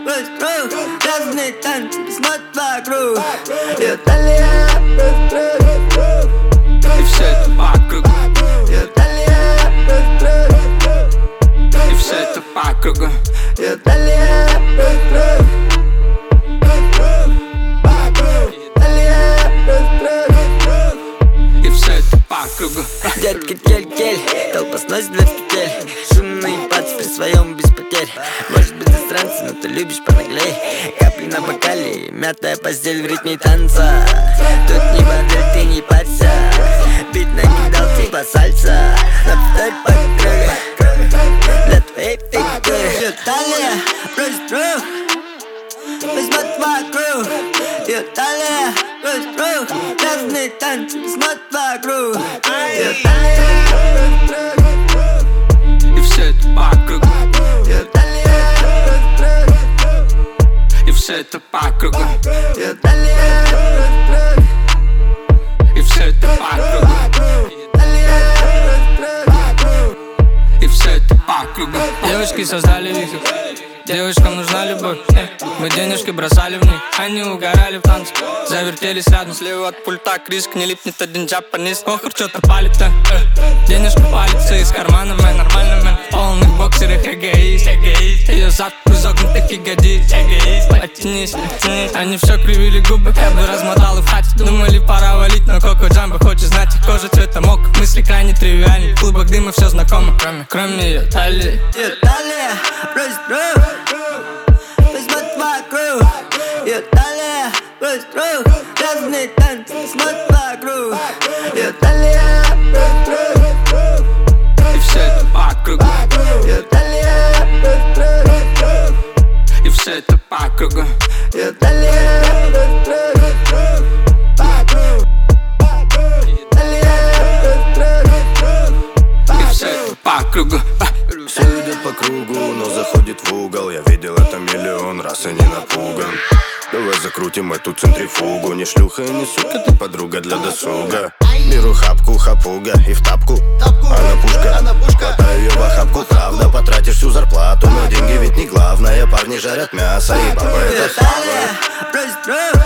просит круг. Грязные танцы, смотрит вокруг. Ее талия просит круг. И все это по кругу. Ее талия просит круг. И все это по кругу. Ее талия просит круг. И все это по кругу. Детка, кель-кель, толпа сносит в петель. Шумный пац при своем без потерь. Может быть иностранцы, но ты любишь понаглей. Капли на бокале, мятая постель в ритме танца. Тут не бордель, ты не парься. Бит накидал типа сальса. Повторь по кругу для твоей фигуры. Ее талия просит круг. Смотрит вокруг. Ее талия просит круг. Грязные танцы, смотрит вокруг. Ее талия просит круг. И все это по кругу. Ее талия просит круг. И все это по кругу. Ее талия просит круг. И все это по кругу. И все это по кругу. Девочки создали вихрь, девушкам нужна любовь. Мы денежки бросали в них, они угорали в танце. Завертелись рядом, слева от пульта криск. Не липнет один джапанист, охр что-то палит-то. Денежка палится из кармана, мэн, нормально, мэн. Полных боксерах эгоист, ее зад изогнутых ягодиц, потянись, потянись. Они все кривили губы, я бы размотал и в хате. Думали пора валить, но Коко Джамбо хочет знать их кожа цвета мок. Мысли крайне тривиальны, в клубах дыма все знакомо, кроме ее талии. Ее талия просит круг. Смотрит вокруг. Ее талия просит круг. Грязные танцы, смотрит вокруг. Ее талия просит круг. И все это по кругу. Ее талия просит круг. И все это по кругу. Ее талия просит круг. И все это по кругу. Все идет по кругу, но заходит в угол. Я видел это миллион раз и не напуган. Давай закрутим эту центрифугу. Не шлюха и не сука, ты подруга для досуга. Беру хапку, хапуга и в тапку. Она пушка, хватаю ее в охапку. Правда, потратишь всю зарплату, но деньги ведь не главное. Парни жарят мясо и баба это Ее талия просит круг.